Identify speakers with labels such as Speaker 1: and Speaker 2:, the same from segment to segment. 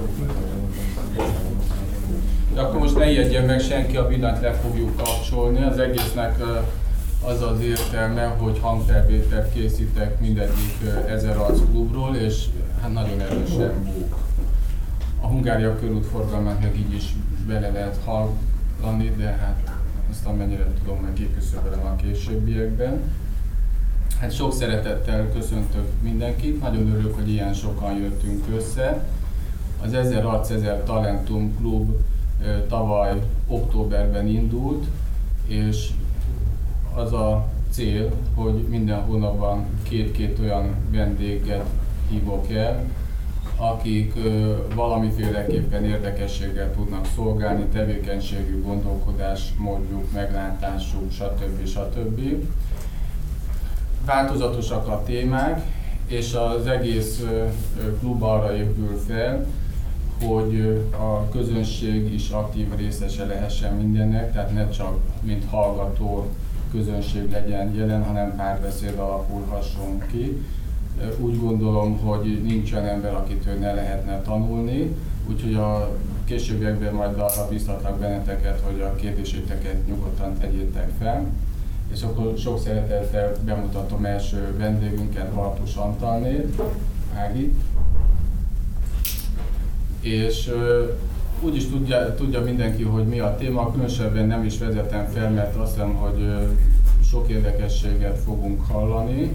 Speaker 1: De akkor most ne ijedjen meg senki, a villanyt le fogjuk kapcsolni. Az egésznek az az értelme, hogy hangfelvételt készítek mindegyik 1000 arc klubról, és hát nagyon erősen búg. A Hungária körút forgalmát meg így is bele lehet hallani, de hát azt amennyire tudom, meg kiküszöbölem a későbbiekben. Hát sok szeretettel köszöntök mindenkit, nagyon örülök, hogy ilyen sokan jöttünk össze. Az 1000 arc 1000 Talentum Klub tavaly októberben indult, és az a cél, hogy minden hónapban két olyan vendéget hívok el, akik valamiféleképpen érdekességgel tudnak szolgálni, tevékenységük, gondolkodás, módjuk, meglátásuk, stb. Változatosak a témák, és az egész klub arra épül fel, hogy a közönség is aktív részese lehessen mindennek, tehát ne csak mint hallgató közönség legyen jelen, hanem párbeszéd alakulhasson ki. Úgy gondolom, hogy nincs olyan ember, akitől ne lehetne tanulni, úgyhogy a későbbiekben majd arra biztatlak benneteket, hogy a kérdéséteket nyugodtan tegyétek fel. És akkor sok szeretettel bemutatom első vendégünket, Bartus Antalnét, Ági. És úgy is tudja mindenki, hogy mi a téma, különösebben nem is vezetem fel, mert azt hiszem, hogy sok érdekességet fogunk hallani.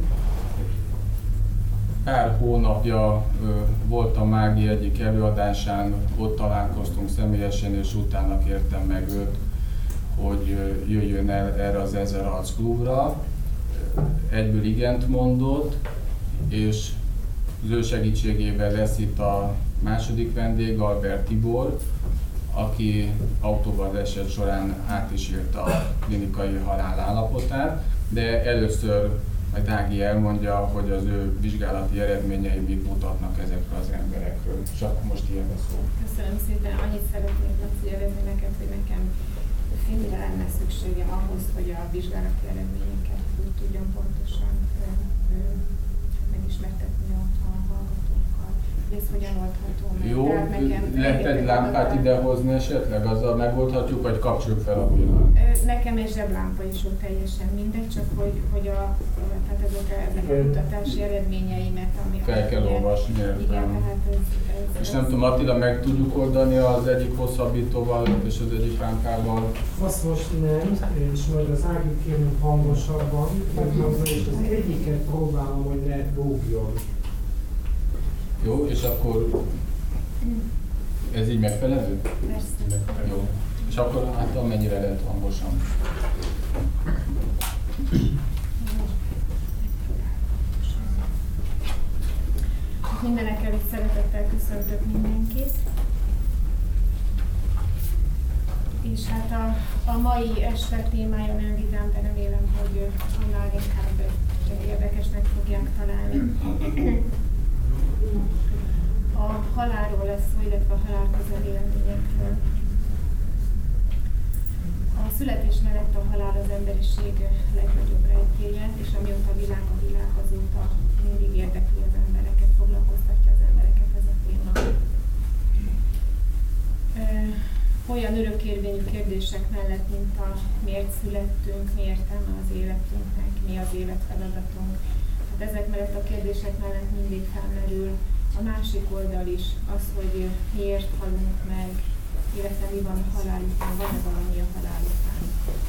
Speaker 1: Pár hónapja voltam Mági egyik előadásán, ott találkoztunk személyesen, és utána kértem meg őt, hogy jöjjön el erre az 1000 arc klubra. Egyből igent mondott, és az ő segítségével lesz itt a második vendég, Albert Tibor, aki autóbaleset során át is élte a klinikai halál állapotát, de először majd Ági elmondja, hogy az ő vizsgálati eredményei mit mutatnak ezekről az emberekről. És akkor most ilyen a szó.
Speaker 2: Köszönöm szépen, annyit szeretnék megszívezni neked, hogy nekem filmre lenne szükségem ahhoz, hogy a vizsgálati eredményeket úgy tudjam pontosan megismertetni a hallgatókkal. Ez hogyan oldható meg?
Speaker 1: Jó, lehet egy lámpát idehozni esetleg? Azzal megoldhatjuk, vagy kapcsoljuk fel a villanyt?
Speaker 2: Nekem egy zseblámpa is jó, teljesen mindegy, csak hogy tehát ezek a kutatási eredményeimet, ami...
Speaker 1: Fel kell olvasni, értem.
Speaker 2: Igen, tehát ez...
Speaker 1: És nem tudom, Attila, meg tudjuk oldani az egyik hosszabbítóval és az egyik lámpával?
Speaker 3: Azt most nem, és majd az Ági kérünk hangosabban, és az egyiket próbálom, hogy ne rúgjon.
Speaker 1: Jó, és akkor ez így megfelelő?
Speaker 2: Persze.
Speaker 1: Jó. És akkor hát mennyire lehet hangosan?
Speaker 2: Mindenek előtt szeretettel köszöntök mindenkit. És hát a mai este témája nagyon vidám, de remélem, hogy annál inkább érdekesnek fogják találni. A halálról lesz szó, illetve a halál közeli élményekről. A születés mellett a halál az emberiség legnagyobb rejtélye, és amióta a világ, azóta mindig érdekli az embereket, foglalkoztatja az embereket ez a téma. Olyan örökérvényű kérdések mellett, mint a miért születtünk, mi értelme az életünknek, mi az életfeladatunk. Hát ezek mellett a kérdések mellett mindig felmerül a másik oldal is, az, hogy miért halunk meg, illetve mi van a halál után, van-e valami a halál után.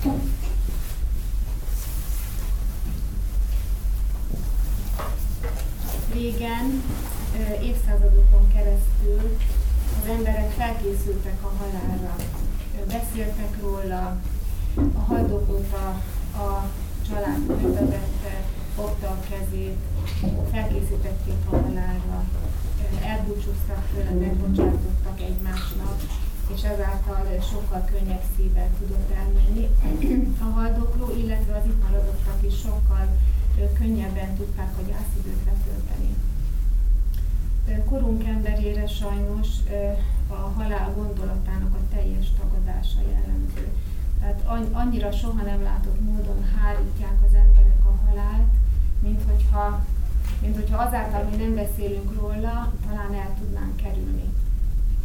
Speaker 2: Régen, évszázadokon keresztül az emberek felkészültek a halálra, beszéltek róla, a haldoklót a család kötevette, fogta a kezét, felkészítették a halálra, elbúcsúztak tőle, megbocsátottak egymásnak, és ezáltal sokkal könnyebb szívvel tudott elmenni. A haldokló, illetve az itt maradottak is sokkal könnyebben tudták a gyászidőt letölteni. Korunk emberére sajnos a halál gondolatának a teljes tagadása jellemző. Tehát annyira soha nem látott módon hárítják az emberek a halált, mint hogyha azáltal, hogy nem beszélünk róla, talán el tudnánk kerülni.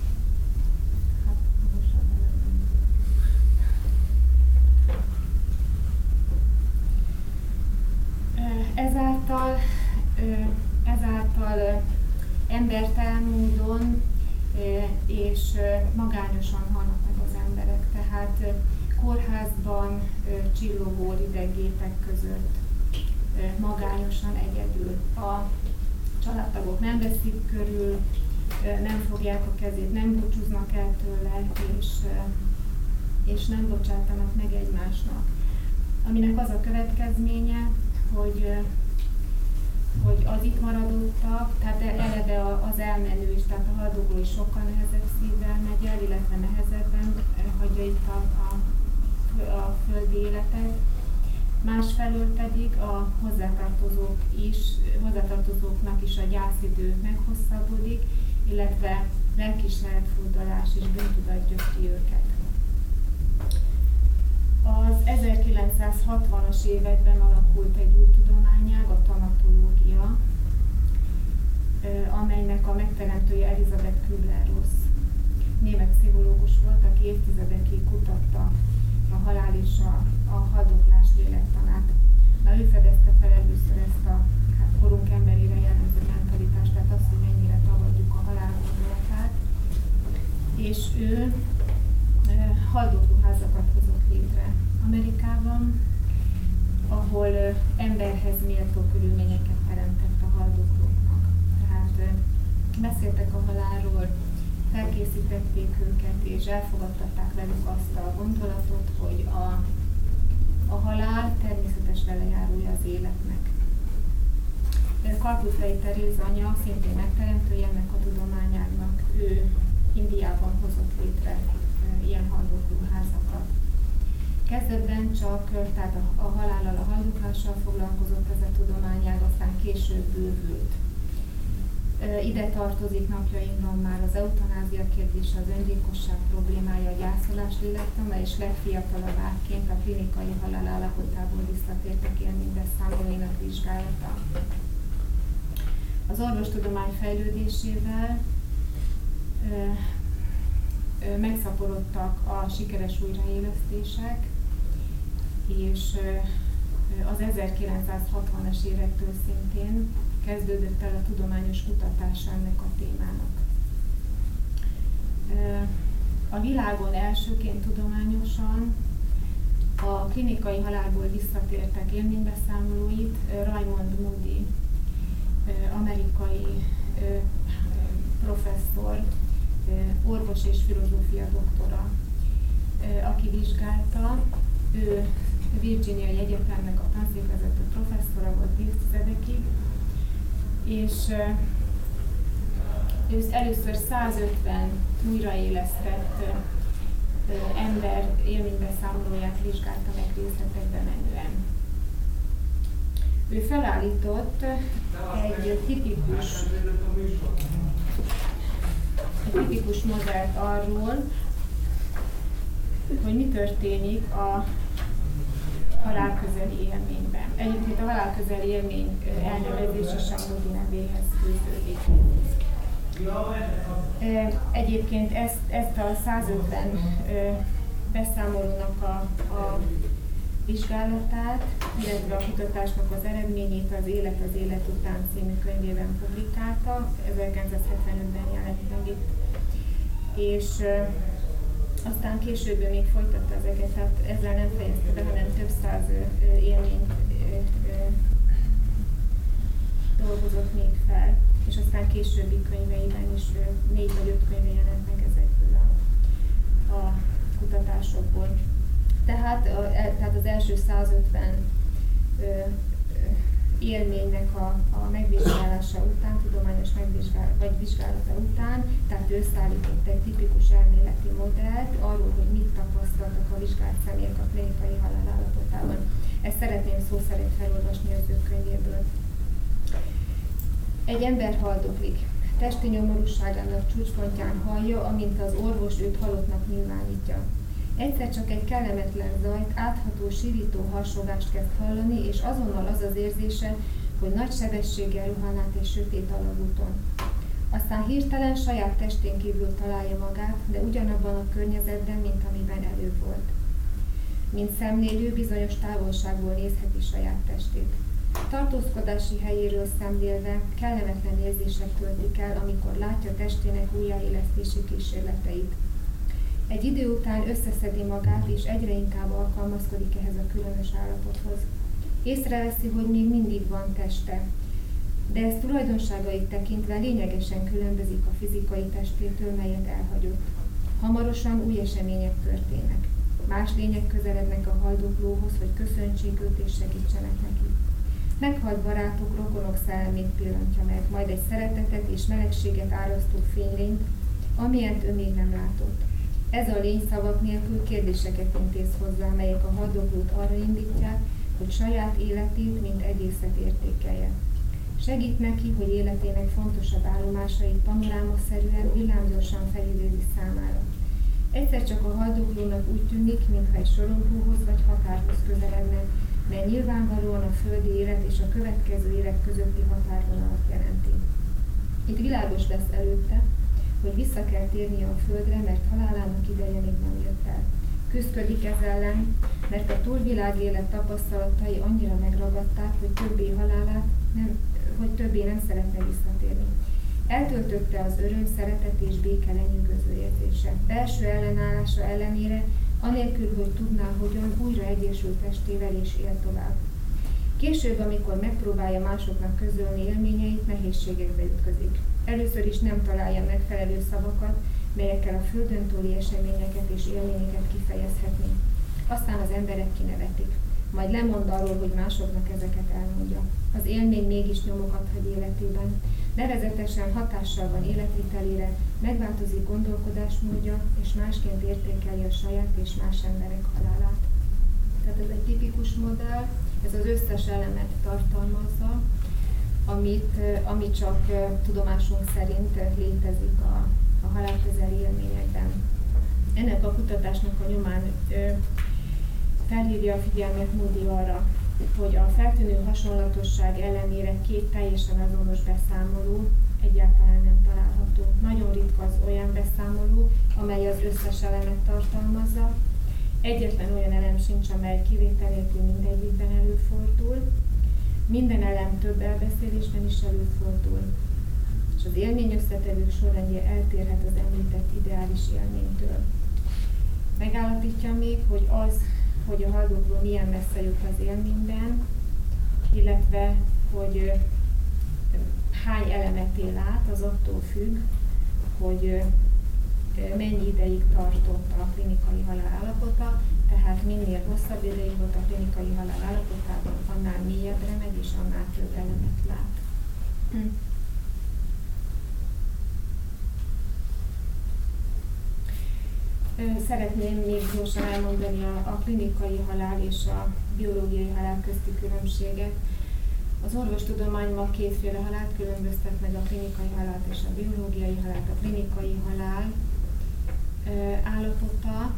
Speaker 2: embertelen módon és magányosan halnak meg az emberek. Tehát kórházban, csillogó idegépek között, magányosan egyedül. A családtagok nem veszik körül, nem fogják a kezét, nem búcsúznak el tőle, és nem bocsátanak meg egymásnak. Aminek az a következménye, hogy az itt maradottak, tehát eleve az elmenő is, tehát a haldokló is sokkal nehezebb szívvel megy el, illetve nehezebben hagyja itt a földi életet. Másfelől pedig a hozzátartozóknak is a gyászidő meghosszabbodik, illetve lelkismeretfurdalás és bűntudat gyötri őket. Az 1960-as években alakult egy új tudományág, a tanatológia, amelynek a megteremtője Elisabeth Kübler-Ross. Német pszichológus volt, aki évtizedekig kutatta a halál és a haldoklás lélektanát. Na, ő fedezte fel először ezt a korunk emberére jellemző mentalitást, tehát azt, hogy mennyire tagadjuk a halál gondolatát. És ő haldoklóházakat hozott létre Amerikában, ahol emberhez méltó körülményeket teremtett a haldoklóknak. Tehát beszéltek a halálról, felkészítették őket, és elfogadtatták velük azt a gondolatot, hogy a halál természetes velejárója az életnek. Kalkuttai Teréz anya, szintén megteremtője ennek a tudományágnak, ő Indiában hozott létre ilyen haldoklóházakat. Kezdetben csak tehát a halállal, a haldoklással foglalkozott ez a tudományág, aztán később bővült. Ide tartozik napjainkban már az eutanázia kérdése, az öngyilkosság problémája, a gyászolás lélektana, és legfiatalabb ágként a klinikai halál állapotából visszatértek élménybeszámolóinak vizsgálata. Az orvostudomány fejlődésével megszaporodtak a sikeres újraélesztések, és az 1960-as évektől szintén kezdődött el a tudományos kutatása ennek a témának. A világon elsőként tudományosan a klinikai halálból visszatértek élménybeszámolóit Raymond Moody, amerikai professzor, orvos és filozófia doktora, aki vizsgálta. Ő Virginiai Egyetemnek a tanszékvezető professzora volt évtizedekig, és ő először 150 újraélesztett ember élménybeszámolóját vizsgálta meg részletekbe menően. Ő felállított egy tipikus modellt arról, hogy mi történik a halálközeli élményben. Egyébként a halálközeli élmény elnevezése sem Moody nevéhez fűződik. Egyébként ezt a 150 beszámolónak a vizsgálatát, illetve a kutatásnak az eredményét az Élet után című könyvében publikálta, 1975-ben jelent meg itt. És aztán később még folytatta ezeket, tehát ezzel nem fejezte be, hanem több száz élményt dolgozott még fel, és aztán későbbi könyveiben is 4 vagy 5 könyve jelent meg ezekből a kutatásokból. Tehát az első 150 élménynek a megvizsgálása után, tudományos vizsgálata után, tehát ő összeállított egy tipikus elméleti modellt arról, hogy mit tapasztaltak a vizsgált személyek a klinikai halál állapotában. Ezt szeretném szó szerint felolvasni az ő könyvéből. Egy ember haldoklik. Testi nyomorúságának csúcspontján hallja, amint az orvos őt halottnak nyilvánítja. Egyszer csak egy kellemetlen zajt, átható, sírító harsogást kezd hallani, és azonnal az az érzése, hogy nagy sebességgel rohan át egy sötét alagúton. Aztán hirtelen saját testén kívül találja magát, de ugyanabban a környezetben, mint amiben előbb volt. Mint szemlélő, bizonyos távolságból nézheti saját testét. Tartózkodási helyéről szemlélve kellemetlen érzések töltik el, amikor látja testének újjáélesztési kísérleteit. Egy idő után összeszedi magát, és egyre inkább alkalmazkodik ehhez a különös állapothoz. Észreveszi, hogy még mindig van teste, de ez tulajdonságait tekintve lényegesen különbözik a fizikai testétől, melyet elhagyott. Hamarosan új események történnek. Más lények közelednek a haldoklóhoz, hogy köszöntsék őt és segítsenek neki. Meghalt barátok, rokonok szellemét pillantja meg, majd egy szeretetet és melegséget árasztó fénylényt, amilyent ő még nem látott. Ez a lény szavak nélkül kérdéseket intéz hozzá, melyek a haldoklót arra indítják, hogy saját életét, mint egészet értékelje. Segít neki, hogy életének fontosabb állomásait panorámaszerűen, villámgyorsan felidézi számára. Egyszer csak a haldoklónak úgy tűnik, mintha egy sorompóhoz vagy határhoz közeledne, mert nyilvánvalóan a földi élet és a következő élet közötti határvonalat jelenti. Itt világos lesz előtte, hogy vissza kell térnie a földre, mert halálának ideje még nem jött el. Küszködik ez ellen, mert a túlvilág élet tapasztalatai annyira megragadták, hogy többé nem szeretne visszatérni. Eltöltötte az öröm, szeretet és béke lenyűgöző érzése. Belső ellenállása ellenére, anélkül, hogy tudná, hogyan újra egyesült testével és él tovább. Később, amikor megpróbálja másoknak közölni élményeit, nehézségekbe ütközik. Először is nem találja megfelelő szavakat, melyekkel a földön túli eseményeket és élményeket kifejezhetni. Aztán az emberek kinevetik. Majd lemond arról, hogy másoknak ezeket elmondja. Az élmény mégis nyomokat hagy életében. Nevezetesen hatással van életvitelére, megváltozik gondolkodásmódja, és másként értékeli a saját és más emberek halálát. Tehát ez egy tipikus modell, ez az összes elemet tartalmazza, ami csak tudomásunk szerint létezik a halálközeli élményekben. Ennek a kutatásnak a nyomán felhívja a figyelmet Moody arra, hogy a feltűnő hasonlatosság ellenére két teljesen azonos beszámoló egyáltalán nem található. Nagyon ritka az olyan beszámoló, amely az összes elemet tartalmazza. Egyetlen olyan elem sincs, amely kivétel nélkül mindegyikben előfordul. Minden elem több elbeszélésben is előfordul. És az élmény összetevők sorrendje eltérhet az említett ideális élménytől. Megállapítja még, hogy hogy a haldokló milyen messze jut az élményben, illetve hogy hány elemet él át, az attól függ, hogy mennyi ideig tartott a klinikai halál állapota, tehát minél hosszabb ideig volt a klinikai halál állapotában, annál mélyebbre megy és annál több elemet lát. Szeretném még gyorsan elmondani a klinikai halál és a biológiai halál közti különbséget. Az orvostudomány ma kétféle halált különböztet meg, a klinikai halált és a biológiai halált. A klinikai halál állapota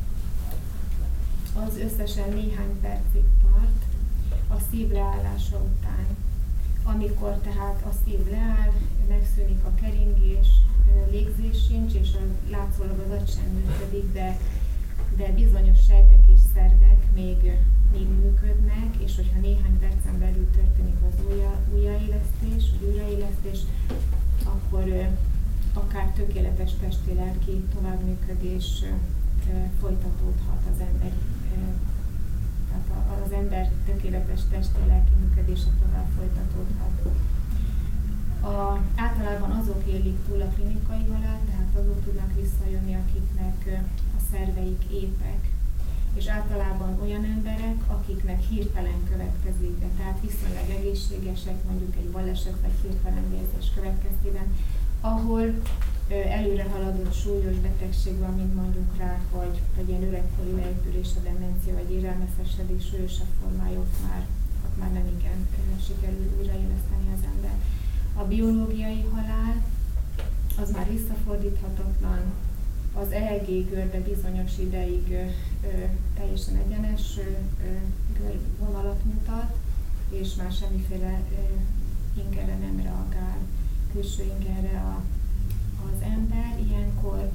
Speaker 2: az összesen néhány percig tart a szív leállása után. Amikor tehát a szív leáll, megszűnik a keringés, légzés sincs, és látszólag az agy sem működik, de bizonyos sejtek és szervek még működnek, és hogyha néhány percen belül történik az újraélesztés, akkor akár tökéletes testi-lelki továbbműködés folytatódhat az ember. Tehát az ember tökéletes testi-lelki működése tovább folytatódhat. Általában azok élik túl a klinikai halált, tehát azok tudnak visszajönni, akiknek a szerveik épek, és általában olyan emberek, akiknek hirtelen következik be, tehát viszonylag egészségesek, mondjuk egy baleset vagy hirtelen vérzés következtében, ahol előre haladott súlyos betegség van, mint mondjuk rák, vagy ilyen öregkori leépülés, a demencia, vagy érelmeszesedés súlyosabb formája, ott már nem igen sikerül újraéleszteni az ember. A biológiai halál az már visszafordíthatatlan, az EEG görbe bizonyos ideig teljesen egyenes görvonalat mutat, és már semmiféle ingerre nem reagál, külső ingerre az ember. Ilyenkor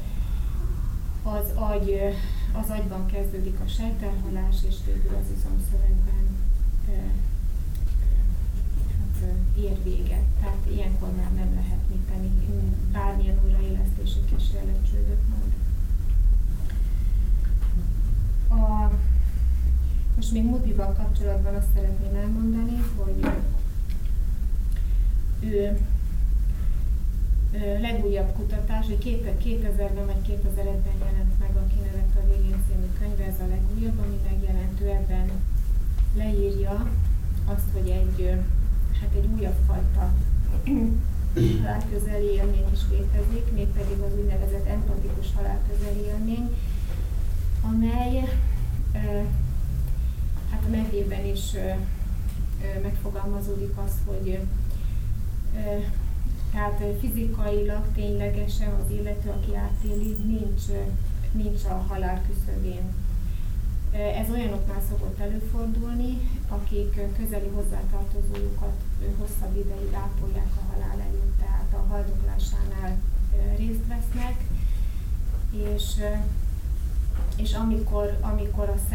Speaker 2: az agyban kezdődik a sejtelhalás, és végül az izomszövegben ér véget. Tehát ilyenkor már nem lehet mit tenni, bármilyen újraélesztési kísérlet csődöt mond. Most még Moodyval kapcsolatban azt szeretném elmondani, hogy ő legújabb kutatás, hogy 2000-ben vagy 2001-ben jelent meg a Kinevet a végén című könyve, ez a legújabb, ami megjelentő, ebben leírja azt, hogy egy újabb fajta halálközeli élmény is létezik, mégpedig az úgynevezett empatikus halálközeli élmény, amely a nevében is megfogalmazódik az, hogy tehát fizikailag, ténylegesen az illető, aki átéli, nincs a halál küszöbén. Ez olyanoknál szokott előfordulni, akik közeli hozzátartozójukat hosszabb ideig ápolják a halál előtt, tehát a haldoklásánál részt vesznek, és amikor a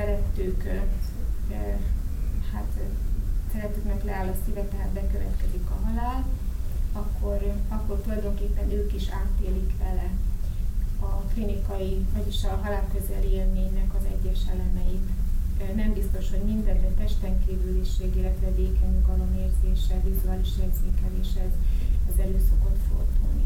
Speaker 2: szeretőknek leáll a szíve, tehát bekövetkezik a halál, akkor tulajdonképpen ők is átélik vele a klinikai, vagyis a halálközeli élménynek az egyes elemeit. Nem biztos, hogy minden, de testen kívüliség, illetve vékeny nyugalomérzése, vizuális érzékelés, ez elő szokott fordulni.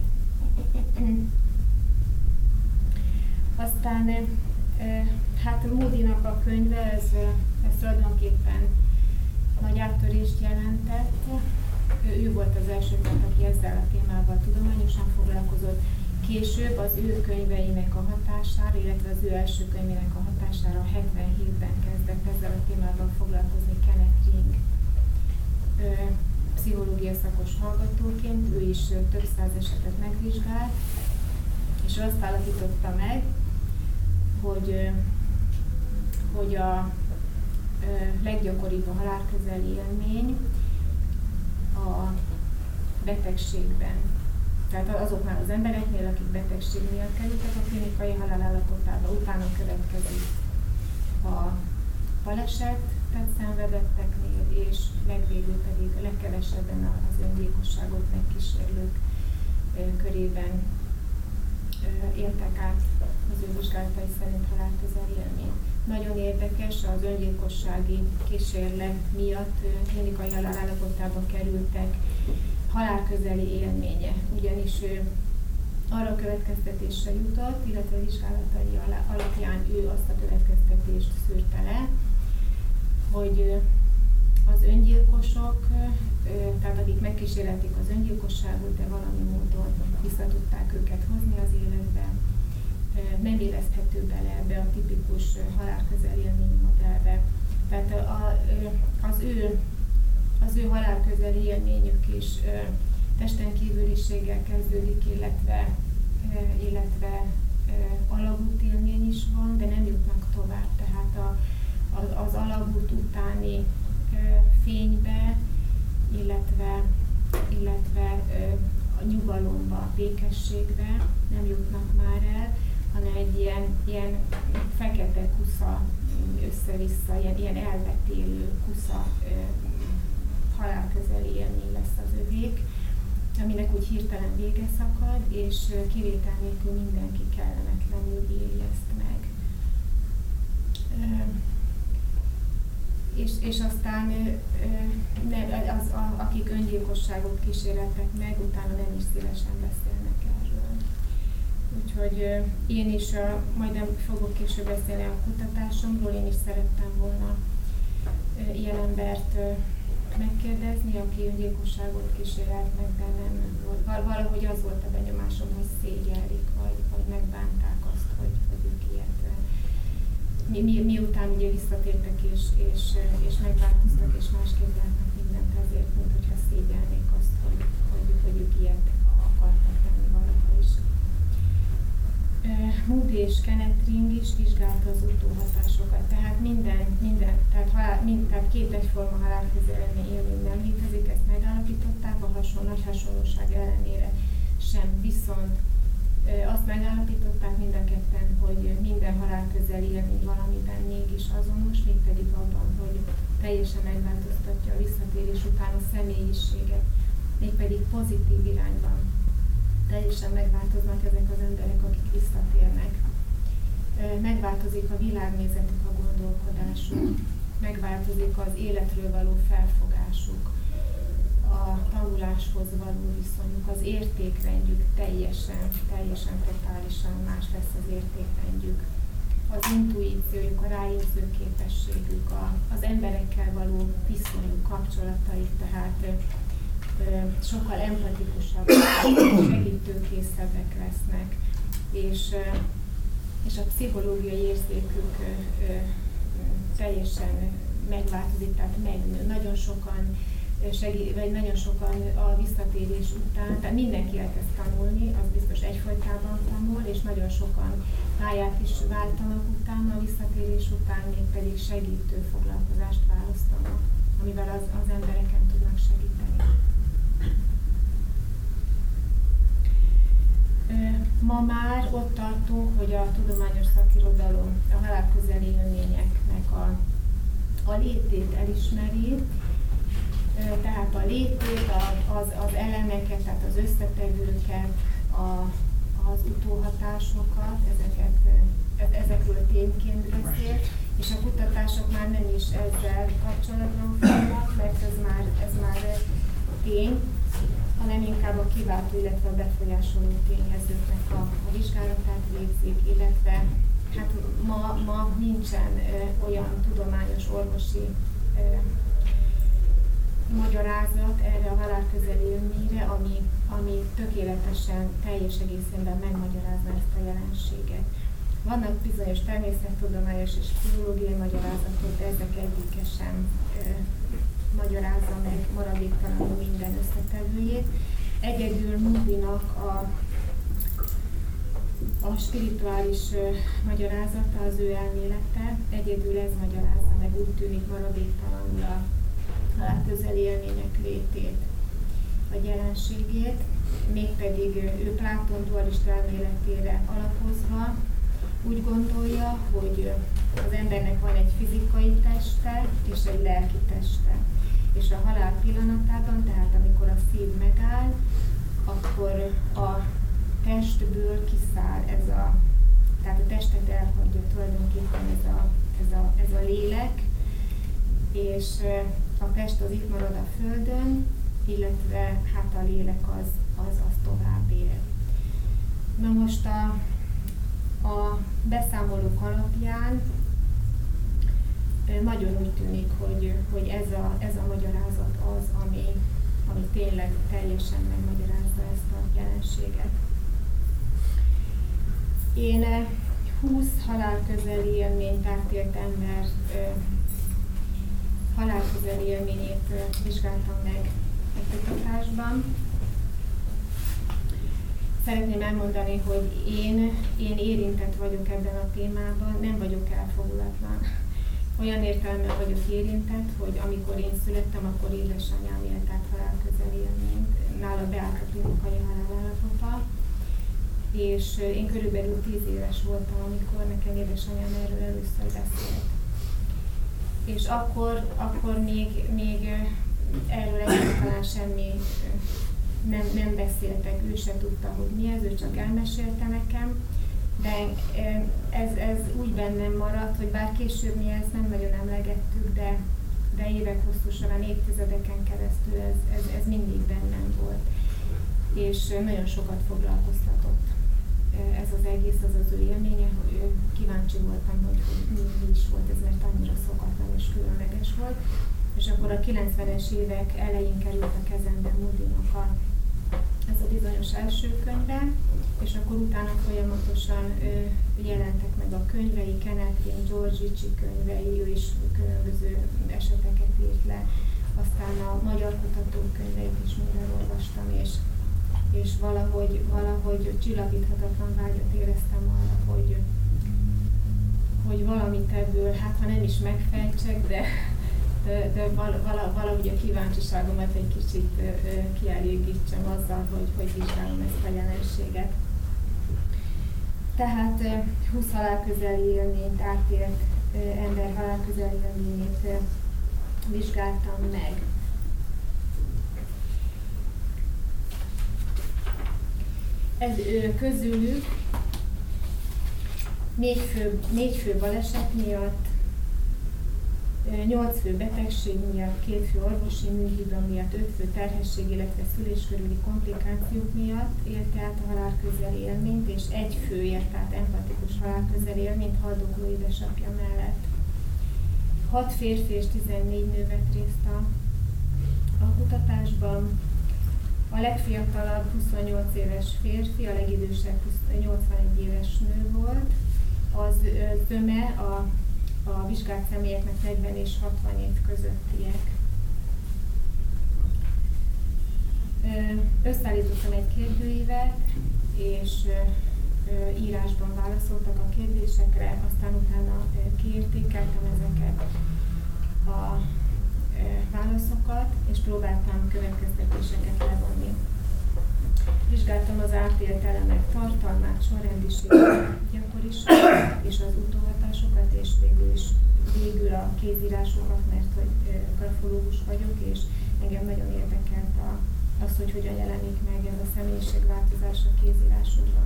Speaker 2: Aztán Moodynak a könyve, ez tulajdonképpen nagy áttörést jelentett. Ő volt az első, aki ezzel a témával tudományosan foglalkozott. Később az ő könyveinek a hatására, illetve az ő első könyvének a hatására 77-ben kezdett ezzel a témával foglalkozni Kenneth Ring. Pszichológia szakos hallgatóként, ő is több száz esetet megvizsgált, és azt állapította meg, hogy a leggyakoribb a halálközeli élmény a betegségben. Tehát azoknál az embereknél, akik betegség miatt kerültek a klinikai halálállapotába, utána következik a balesetet szenvedetteknél, és legvégül pedig a legkevesebben az öngyilkosságot megkísérlők körében éltek át az ő vizsgálatai szerint halálközeli élmény. Nagyon érdekes, az öngyilkossági kísérlet miatt klinikai halálállapotába kerültek halálközeli élménye, ugyanis ő arra következtetésre jutott, illetve vizsgálatai alapján ő azt a következtetést szűrte le, hogy az öngyilkosok, tehát akik megkísérelték az öngyilkosságot, de valami módon vissza tudták őket hozni az életbe, nem érezhető bele ebbe a tipikus halálközeli élménymodellbe. Tehát az ő halálközeli élményük is testen kívüliséggel kezdődik, illetve alagút élmény is van, de nem jutnak tovább. Tehát az alagút utáni fénybe, illetve a nyugalomba, a békességbe nem jutnak már el, hanem egy ilyen fekete kusza össze-vissza, ilyen elvetélő kusza halálközeli élmény lesz az övék, aminek úgy hirtelen vége szakad, és kivétel nélkül mindenki kellemetlenül éli ezt meg. És aztán akik öngyilkosságot kíséreltek meg, utána nem is szívesen beszélnek erről. Úgyhogy én is, majd fogok később beszélni a kutatásomról, én is szerettem volna ilyen embert megkérdezni, aki öngyilkosságot kísérelt meg, de nem volt. Valahogy az volt a benyomásom, hogy szégyellik, vagy megbánták azt, hogy ők ilyet. Miután ugye visszatértek és megváltoztak, és másképp látnak mindent azért, mint hogyha szégyelnék azt, hogy ők ilyet akartak tenni valaha is. Moody és Kenneth Ring is vizsgálta az utóhatásokat, tehát tehát két egyforma halálközeli élmény nem létezik, ezt megállapították, a nagy hasonlóság ellenére sem, viszont azt megállapították mind a ketten, hogy minden halálközeli élmény valamiben mégis azonos, mégpedig abban, hogy teljesen megváltoztatja a visszatérés után a személyiséget, mégpedig pozitív irányban. Teljesen megváltoznak ezek az emberek, akik visszatérnek. Megváltozik a világnézetük, a gondolkodásuk, megváltozik az életről való felfogásuk, a tanuláshoz való viszonyuk, az értékrendjük teljesen totálisan más lesz az értékrendjük. Az intuíciójuk, a ráérző képességük, az emberekkel való viszonyuk, kapcsolataik, tehát sokkal empatikusabbak, segítőkészebbek lesznek, és a pszichológiai érzékük teljesen megváltozik, tehát megnő. Nagyon sokan a visszatérés után, tehát mindenki elkezd tanulni, az biztos egyfolytában tanul, és nagyon sokan pályát is váltanak utána, a visszatérés után mégpedig segítő foglalkozást választanak, amivel az embereken tudnak segíteni. Ma már ott tartunk, hogy a tudományos szakirodalom a halálközeli élményeknek a létét elismeri, tehát a létét, az elemeket, tehát az összetevőket, az utóhatásokat, ezekről tényként beszél, és a kutatások már nem is ezzel kapcsolatban vannak, mert ez már tény, hanem inkább a kiváltó, illetve a befolyásoló tényezőknek a vizsgálatát végzik, illetve hát ma nincsen olyan tudományos orvosi magyarázat erre a halálközeli élményre, ami tökéletesen, teljes egészében megmagyarázna ezt a jelenséget. Vannak bizonyos természettudományos és pszichológiai magyarázatok, de ezek egyike sem magyarázza meg maradéktalanul minden összetevőjét. Egyedül Moodynak a spirituális magyarázata, az ő elmélete, egyedül ez magyarázza meg, úgy tűnik maradéktalanul a halálközeli élmények létét, a jelenségét, mégpedig ő Plátón dualista elméletére alapozva úgy gondolja, hogy az embernek van egy fizikai teste és egy lelki teste. És a halál pillanatában, tehát amikor a szív megáll, akkor a testből kiszáll tehát a testet elhagyja tulajdonképpen ez a lélek, és a test az itt marad a földön, illetve hát a lélek az tovább él. Na most a beszámolók alapján nagyon úgy tűnik, hogy ez a magyarázat az, ami tényleg teljesen megmagyarázza ezt a jelenséget. Én 20 halálközeli élményt átélt ember halálközeli élményét vizsgáltam meg egy kutatásban. Szeretném elmondani, hogy én érintett vagyok ebben a témában, nem vagyok elfogulatlan. Olyan értelemben vagyok érintett, hogy amikor én születtem, akkor édesanyám élt át halálközeli élményt, nála beállt a klinikai halálállapota, és én körülbelül 10 éves voltam, amikor nekem édesanyám erről először beszélt. És akkor még erről egyáltalán semmi nem beszéltek, ő se tudta, hogy mi ez, ő csak elmesélte nekem, de ez úgy bennem maradt, hogy bár később mi ezt nem nagyon emlegettük, de évek hosszú során, évtizedeken keresztül ez mindig bennem volt. És nagyon sokat foglalkoztatott ez az egész, az ő élménye, hogy kíváncsi voltam, hogy mi is volt ez, mert annyira szokatlan és különleges volt. És akkor a 90-es évek elején került a kezembe Moodynak ez a bizonyos első könyve, és akkor utána folyamatosan jelentek meg a könyvei, Kenneth Green, George Ritchie könyvei, ő is különböző eseteket írt le, aztán a magyar kutatók könyveit is minden olvastam, és valahogy csillapíthatatlan vágyat éreztem arra, hogy valamit ebből, hát ha nem is megfejtsek, de valahogy a kíváncsiságomat egy kicsit kielégítsem azzal, hogy vizsgálom ezt a jelenséget. Tehát 20 halálközeli élményt átélt ember halálközeli élményét vizsgáltam meg. Ez közülük 4 fő baleset miatt, 8 fő betegség miatt, 2 fő orvosi műhiba miatt, 5 fő terhesség, illetve szülés körüli komplikációk miatt élte át a halálközeli élményt, és 1 fő élte át empatikus halálközeli élményt haldokló édesapja mellett. 6 férfi és 14 nő vett részt a kutatásban. A legfiatalabb 28 éves férfi, a legidősebb 81 éves nő volt. Az zöme a vizsgált személyeknek 40 és 60 év közöttiek. Összeállítottam egy kérdőívet, és írásban válaszoltak a kérdésekre, aztán utána kiértékeltem ezeket a válaszokat, és próbáltam következtetéseket levonni. Vizsgáltam az átélt elemek tartalmát, sorrendiséget, gyakoriságot és az utóhatásokat, és végül a kézírásokat, mert hogy grafológus vagyok, és engem nagyon érdekelt az, hogy hogyan jelenik meg ez a személyiségváltozás a kézírásokban.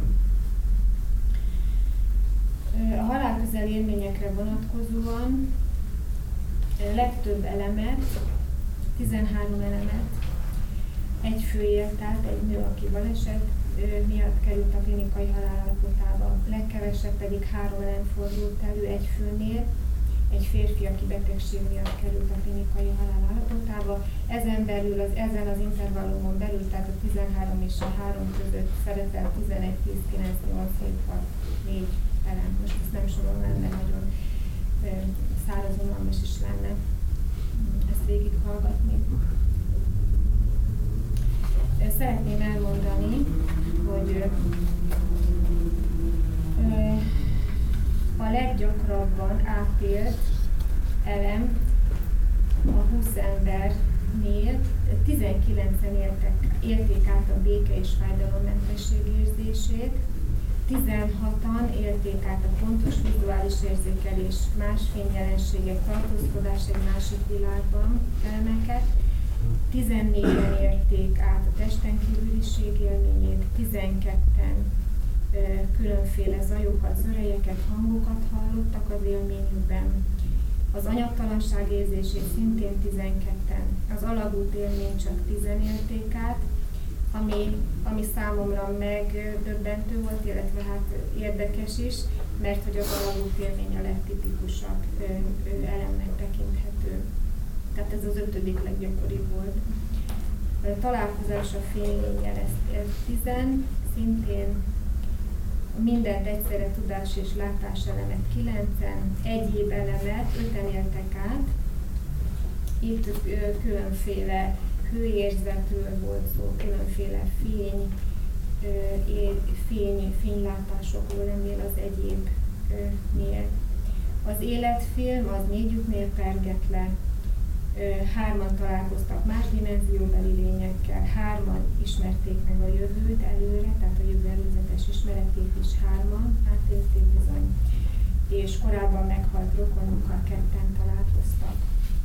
Speaker 2: A halálközeli élményekre vonatkozóan legtöbb elemet, 13 elemet egy fő élt át, egy nő, aki baleset miatt került a klinikai halálállapotába, legkevesebb pedig 3 elem fordult elő egy főnél, egy férfi, aki betegség miatt került a klinikai halálállapotába. Ezen az intervallumon belül, tehát a 13 és a 3 között szerepel 11, 10, 9, 8, 7, 6, 4 elem. Most ezt nem sorolnám, de nagyon száraz, unalmas is lenne ezt végighallgatni. Szeretném elmondani, hogy a leggyakrabban átélt elem a 20 embernél 19-en élték át a béke és fájdalommentesség érzését, 16-an élték át a pontos vizuális érzékelés, más fényjelenségek, tartózkodás egy másik világban elemeket, 14-en élték át a testen kívüliség élményét, 12-en különféle zajokat, zörejeket, hangokat hallottak az élményükben. Az anyagtalanság érzését szintén 12-en. Az alagút élményt csak 10-en élték át, ami számomra megdöbbentő volt, illetve hát érdekes is, mert hogy az alagút élmény a legtipikusabb elemnek tekinthető. Tehát ez az 5. leggyakoribb volt. A találkozás a fénylénnyel, ez 10, szintén mindent egyszerre tudás és látás elemet 9-en, egyéb elemet 5-en éltek át. Itt különféle hőérzetről volt szó, különféle fénylátásokról ennél az egyébnél. Az életfilm az 4-jüknél pergett le, 3-an találkoztak más dimenzióbeli lényekkel, 3-an ismerték meg a jövőt előre, tehát a jövő előzetes ismeretét is 3-an átélték bizony, és korábban meghalt rokonukkal 2-en találkoztak.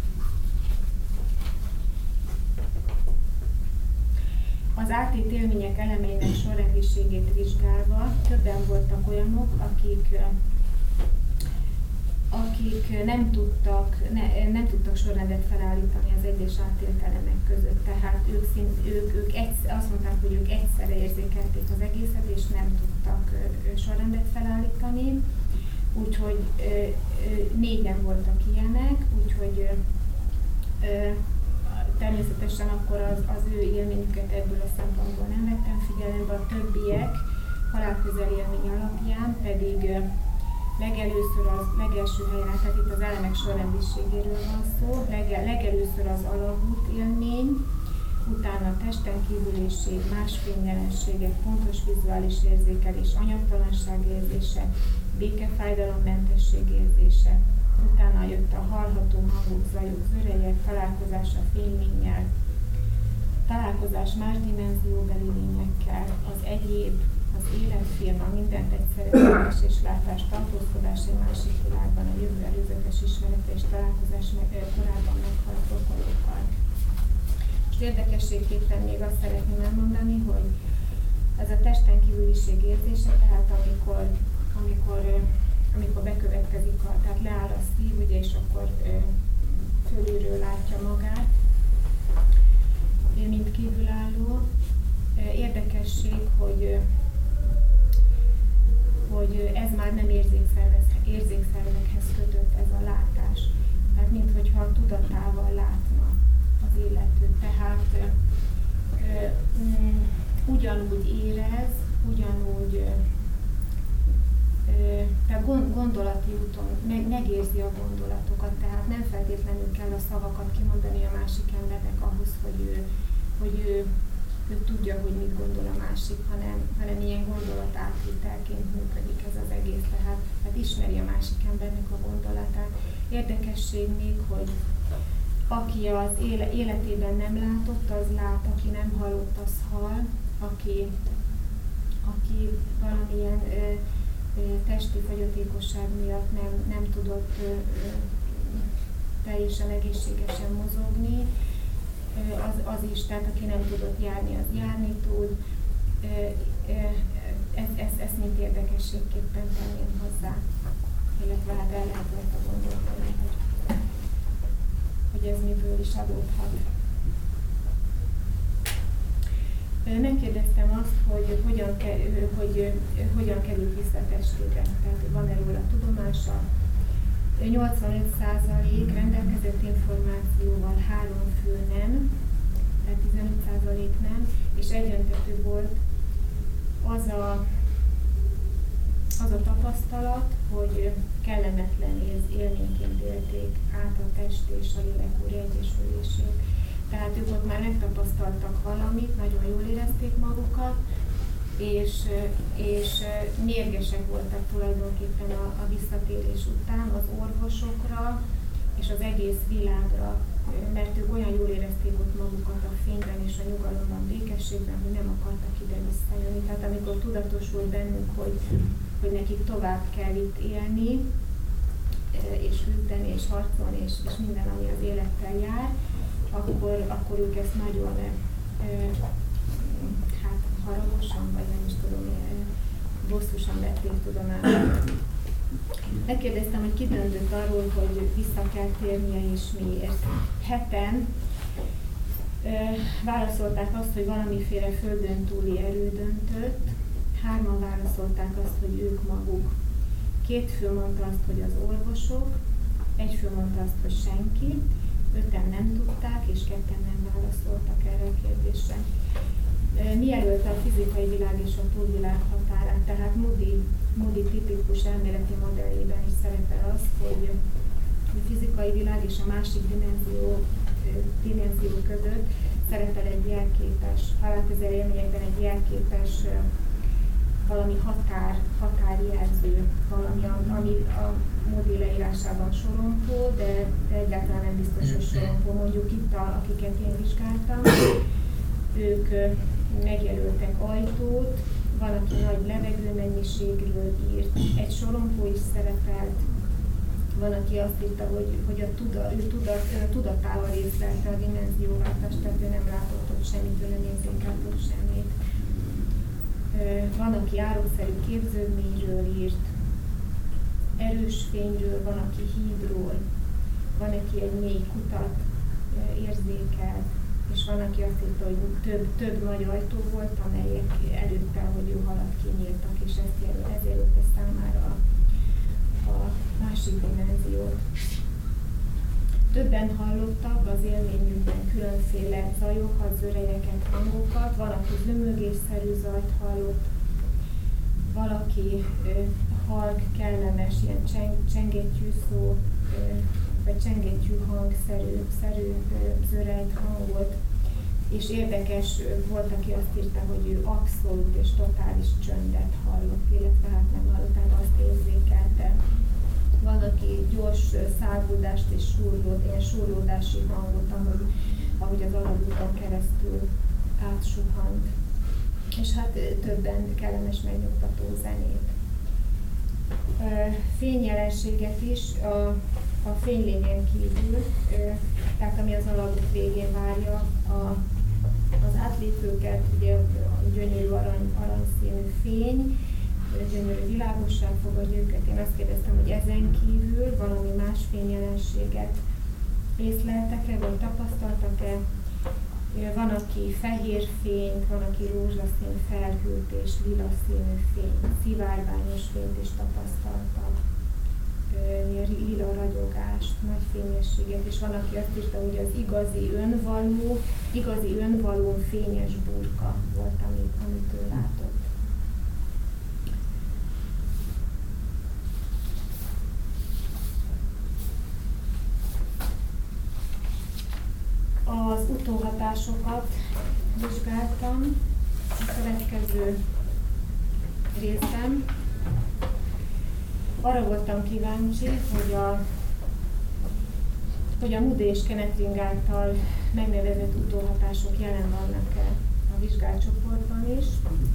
Speaker 2: Az átélt élmények elemeinek sorrendiségét vizsgálva többen voltak olyanok, akik nem tudtak sorrendet felállítani az egyes átélt elemek között. Tehát ők azt mondták, hogy ők egyszerre érzékelték az egészet, és nem tudtak sorrendet felállítani. Úgyhogy 4-en voltak ilyenek, úgyhogy természetesen akkor az ő élményüket ebből a szempontból nem vettem figyelembe, a többiek halálközeli élmény alapján pedig legelső helyen, tehát itt az elemek sorrendiségéről van szó, legelőször az alagút élmény, utána a testen kívüliség, más fényjelenségek, pontos vizuális érzékelés, anyagtalanság érzése, békefájdalommentesség érzése, utána jött a hallható hangok, zajok, zörejek, találkozás a fénylénnyel, találkozás más dimenzióbeli lényekkel, az egyéb, az életfilm, a mindent egyszerre érzés és látás, tartózkodás egy másik világban, a jövő előzetes ismerete és találkozás korábban meghalt rokolokkal. Most érdekességképpen még azt szeretném elmondani, hogy ez a testen kívüliség érzése, tehát amikor bekövetkezik, tehát leáll a szív, ugye, és akkor fölülről látja magát, mint kívülálló. Érdekesség, hogy ez már nem érzékszervekhez kötött ez a látás. Tehát minthogyha tudatával látna az illető. Tehát ugyanúgy érez, ugyanúgy tehát gondolati úton megérzi a gondolatokat, tehát nem feltétlenül kell a szavakat kimondani a másik embernek ahhoz, hogy ő tudja, hogy mit gondol a másik, hanem ilyen gondolatátvitelként működik ez az egész, tehát ismeri a másik embernek a gondolatát. Érdekesség még, hogy aki az életében nem látott, az lát, aki nem hallott, az hall, aki valamilyen testi fogyatékosság miatt nem tudott teljesen egészségesen mozogni, az is, tehát aki nem tudott járni, az járni tud. Ezt mint érdekességképpen tenném hozzá, illetve hát el lehet rajta gondolni, hogy ez miből is adódhat. Megkérdeztem azt, hogy hogyan került vissza a testére, tehát van-e róla tudomása. 85% rendelkezett információval, 3 fő nem, tehát 15% nem, és egyöntetű volt az a tapasztalat, hogy kellemetlen élményként élték át a test és a lélekúri egyesülését. Tehát ők ott már megtapasztaltak valamit, nagyon jól érezték magukat, és mérgesek voltak tulajdonképpen a visszatérés után az orvosokra és az egész világra, mert ők olyan jól érezték ott magukat a fényben és a nyugalomban, békességben, hogy nem akartak ide visszajönni. Tehát amikor tudatosult bennünk, hogy nekik tovább kell itt élni, és küzdeni, és harcolni, és minden, ami az élettel jár, akkor ők ezt nagyon haragosan, vagy nem is tudom, bosszusan vették tudomásul. Megkérdeztem, hogy ki döntött arról, hogy vissza kell térnie és miért. 7-en válaszolták azt, hogy valamiféle földön túli erő döntött, 3-an válaszolták azt, hogy ők maguk. 2 fő mondta azt, hogy az orvosok, 1 fő mondta azt, hogy senki, 5-en nem tudták, és 2-en nem válaszoltak erre a kérdésre. Mielőtt a fizikai világ és a túlvilág határát, tehát Moody tipikus elméleti modelljében is szerepel az, hogy a fizikai világ és a másik dimenzió között szerepel egy jelképes, halálközeli élményekben egy jelképes valami határjelző, valami, ami a Moody leírásában sorompó, de egyáltalán nem biztos, hogy sorompó. Mondjuk itt, akiket én vizsgáltam, ők megjelöltek ajtót, van, aki nagy levegőmennyiségről írt, egy sorompó is szerepelt, van, aki azt írta, hogy ő tudatával észlelte a dimenzióváltást, tehát ő nem látott ott semmit, ő nem érzékelt ott semmit. Van, aki árokszerű képződményről írt, erős fényről, van, aki hídról, van, aki egy mély kutat érzékelt, és van, aki azt írta, hogy több nagy ajtó volt, amelyek előtte, hogy ő halad kinyíltak, és ez jelölte számára a másik dimenziót. Többen hallottak az élményükben különféle zajokat, zörejeket, hangokat, van, aki zömögésszerű zajt hallott, valaki halk, kellemes, ilyen csengettyű szó, vagy csengettyű hangszerű zörejt hangot, és érdekes volt, aki azt írta, hogy ő abszolút és totális csöndet hallott, illetve hát nem hallott, tehát azt érzékelte. Van, aki gyors száguldást és ilyen súrlódási hangot, ahogy az alagúton keresztül átsuhant. És hát többen kellemes megnyugtató zenét. fényjelenséget is a fénylényen kívül, tehát ami az alagút végén várja az átlépőket, ugye a gyönyörű aranyszínű fény, gyönyörű világosság fogadja őket. Én azt kérdeztem, hogy ezen kívül valami más fényjelenséget észleltek-e, vagy tapasztaltak-e? Van, aki fehér fényt, van, aki rózsaszín felhőt és lila színű fényt, szivárványos fényt is tapasztaltak, lila ragyogást, nagy fényességet, és van, aki azt írta, hogy az igazi önvaló fényes burka volt, amit ő látott. Az utóhatásokat vizsgáltam a következő részben. Arra voltam kíváncsi, hogy a Moody és Kenetring által megnevezett utóhatások jelen vannak-e a vizsgált csoportban is.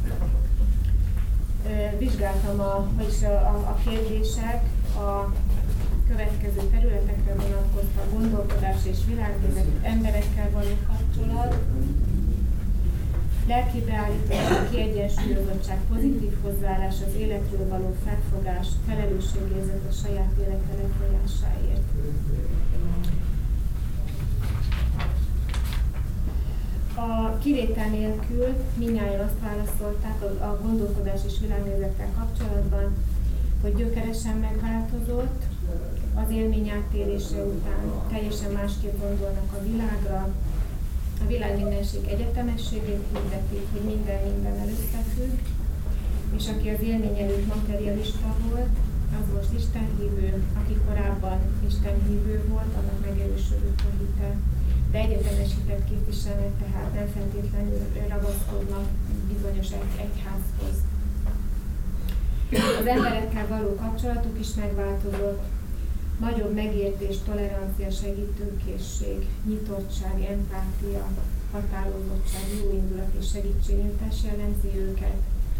Speaker 2: Vizsgáltam a kérdések a következő területekre vonatkoztak: gondolkodás és világnézet, emberekkel való kapcsolat, lelki beállítás, kiegyensúlyozottság, pozitív hozzáállás az életről való felfogás, felelősségérzet a saját élete lefolyásáért. A kivétel nélkül mindnyájan azt válaszolták a gondolkodás és világnézettel kapcsolatban, hogy gyökeresen megváltozott, az élmény átélése után teljesen másképp gondolnak a világra, a világ mindenség egyetemességét hirdetik, hogy minden mindennel összefügg, és aki az élmény előtt materialista volt, az most istenhívő, aki korábban istenhívő volt, annak megerősödött a hite. De egyetemes hitet képviselnek, tehát nem feltétlenül ragaszkodnak bizonyos egyházhoz. Az emberekkel való kapcsolatuk is megváltozott, nagyobb megértés, tolerancia, segítőkészség, nyitottság, empátia, határozottság, jóindulat és segítségnyújtás jellemzi őket.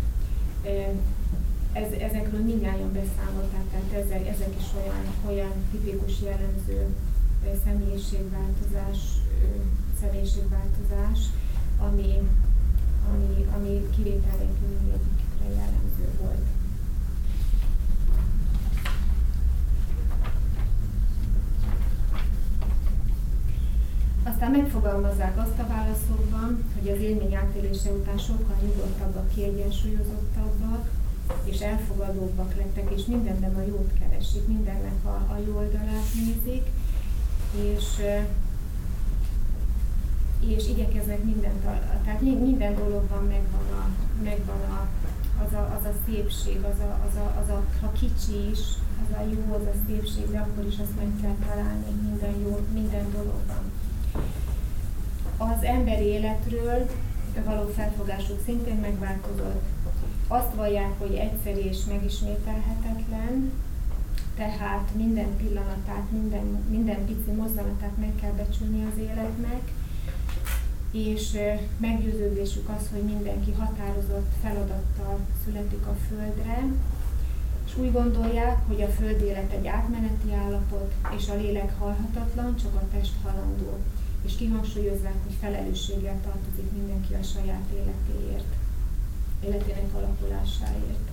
Speaker 2: Ezekről mindnyájan beszámolták, tehát ezek is olyan tipikus jellemző személyiségváltozás, ami kivétel nélkül mindegyikre jellemző volt. Aztán megfogalmazzák azt a válaszokban, hogy az élmény átélése után sokkal nyugodtabbak, kiegyensúlyozottabbak és elfogadóbbak lettek, és mindenben a jót keresik, mindennek a jó oldalát nézik, és igyekeznek mindent, tehát minden dologban megvan az a szépség, ha kicsi is, az a jó, az a szépség, de akkor is azt meg kell találni minden dologban. Az emberi életről való felfogásuk szintén megváltozott. Azt vallják, hogy egyszerű és megismételhetetlen, tehát minden pillanatát, minden pici mozzanatát meg kell becsülni az életnek, és meggyőződésük az, hogy mindenki határozott feladattal születik a Földre, és úgy gondolják, hogy a Föld élet egy átmeneti állapot, és a lélek halhatatlan, csak a test halandó, és kihangsúlyozzák, hogy felelősséggel tartozik mindenki a saját életének alakulásáért.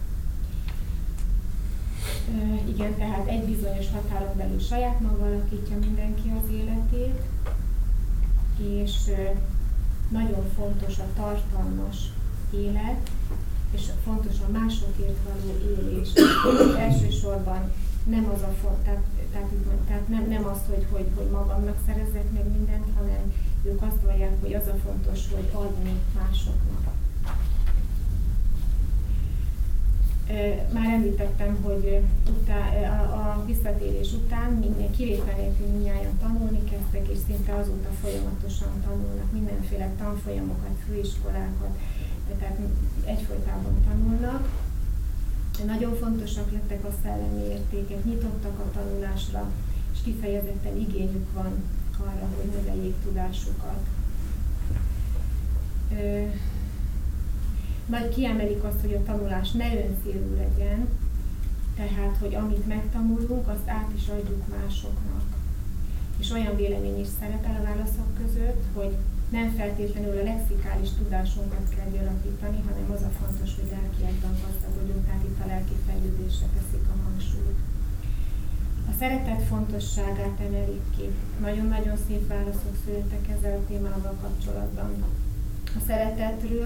Speaker 2: Igen, tehát egy bizonyos határon belül saját maga alakítja mindenki az életét, és nagyon fontos a tartalmas élet, és fontos a másokért való élés. Elsősorban nem az tehát nem az, hogy magamnak szerezzek meg mindent, hanem ők azt vallják, hogy az a fontos, hogy adni másoknak. Már említettem, hogy a visszatérés után minden kivétel nélkül mindnyájan tanulni kezdtek, és szinte azóta folyamatosan tanulnak mindenféle tanfolyamokat, főiskolákat, tehát egyfolytában tanulnak. Nagyon fontosak lettek a szellemi értékek, nyitottak a tanulásra, és kifejezetten igényük van arra, hogy növeljék tudásukat. Nagy kiemelik azt, hogy a tanulás ne öncélú legyen, Tehát, hogy amit megtanulunk, azt át is adjuk másoknak. És olyan vélemény is szerepel a válaszok között, hogy nem feltétlenül a lexikális tudásunkat kell gyarapítani, hanem az a fontos, hogy lelkiekben gazdagodjunk, tehát itt a lelki fejlődésre teszik a hangsúlyt. A szeretet fontosságát emelik ki. Nagyon-nagyon szép válaszok születtek ezzel a témával kapcsolatban. A szeretetről,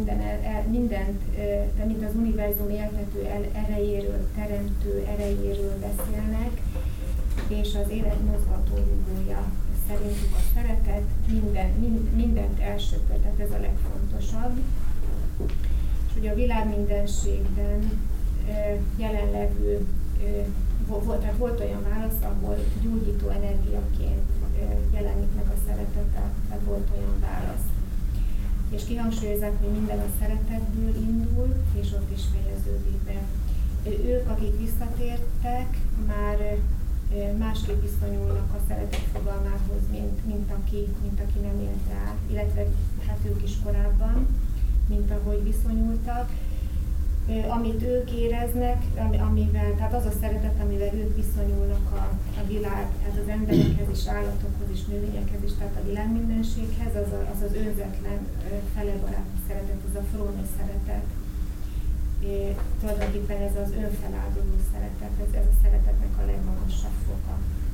Speaker 2: mint az univerzum éltető erejéről, teremtő erejéről beszélnek, és az élet mozgató rugója. Szerintük a szeretet mindent elsöpör, tehát ez a legfontosabb. És ugye a világ mindenségben jelenlevő, tehát volt olyan válasz, ahol gyógyító energiaként jelenik meg a szeretetet, tehát volt olyan válasz. És kihangsúlyozzák, hogy minden a szeretetből indul, és ott is fejeződik be. Ők, akik visszatértek, már másképp viszonyulnak a szeretet fogalmához, mint aki nem élte át, illetve hát ők is korábban, mint ahogy viszonyultak. Amit ők éreznek, tehát az a szeretet, amivel ők viszonyulnak a világ, tehát az emberekhez is, állatokhoz is, növényekhez is, tehát a világ mindenséghez, az az önzetlen, felebaráti szeretet, az a fróni szeretet. Tulajdonképpen ez az önfeláldozó szeretet, ez a szeretetnek a legmagasabb foka.